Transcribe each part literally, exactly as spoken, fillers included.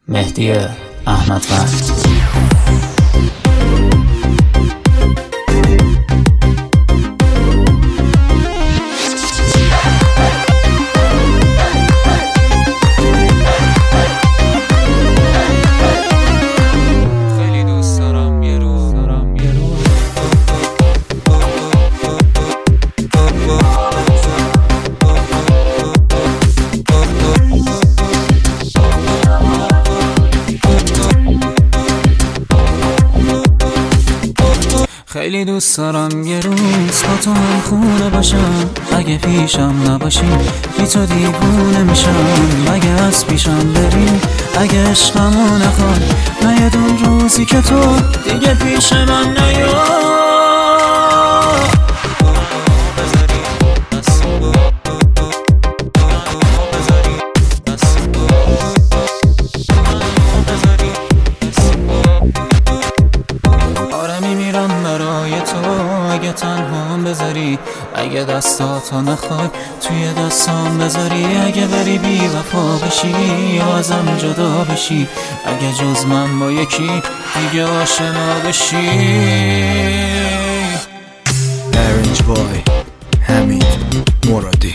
مهدی احمدوند. خیلی دوست دارم یه روز با تو هم خونه باشم، اگه پیشم نباشی بی تو دیوونه میشم. اگه از پیشم بری، اگه عشقمو نخوای، نیادون روزی که تو دیگه پیش من نیا. اگه تنهام بذاری، اگه دستاتو نخوای توی دستام بذاری، اگه بری بی وفا بشی یا ازم جدا بشی، اگه جز من با یکی دیگه آشنا بشی. Orange Boy حمید مرادی.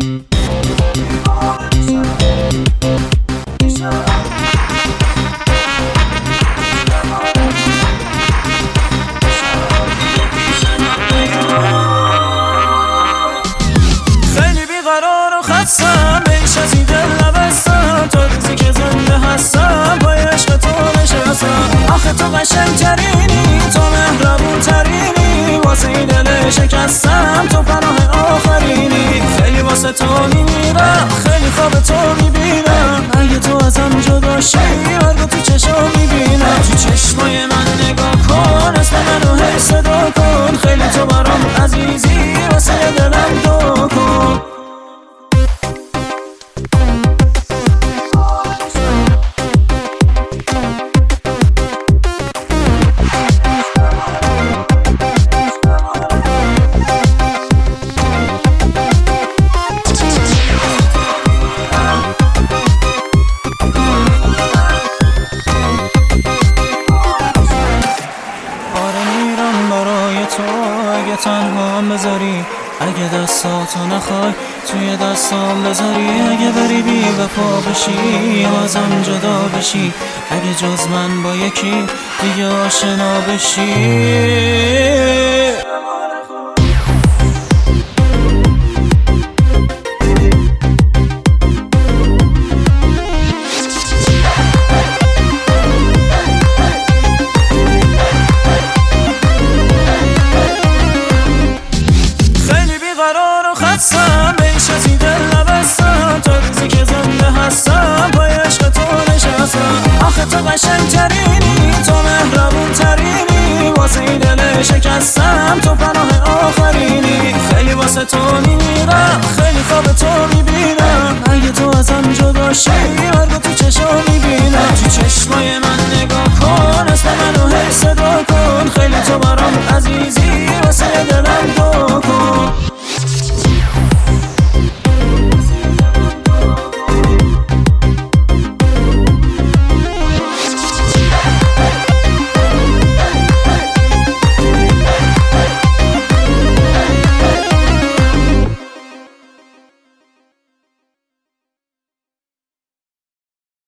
بیش از این دل نبستم، تا روزی که زنده هستم با عشق تو نشستم. آخه تو قشنگ ترینی، تو مهربون ترینی، واسه این دل شکستم تو پناه آخرینی. خیلی واسه تو میمیرم، خیلی خواب تو میبینم، اگه تو ازم جدا شی مرگو تو چشم میبینم. تو چشمای من نگاه کن، اسم منو هی صدا کن، خیلی تو برام عزیزی، واسه دلم دو کن. اگه تنهام بذاری، اگه دستاتو نخوای توی دستام بذاری، اگه بری بی وفا بشی یا ازم جدا بشی، اگه جز من با یکی دیگه آشنا بشی. بیش از این دل نبستم، تا روزی که زنده هستم با عشق تو نشستم. آخه تو قشنگ ترینی، تو مهربون ترینی، واسه این دل شکستم تو پناه آخرینی. خیلی واسه تو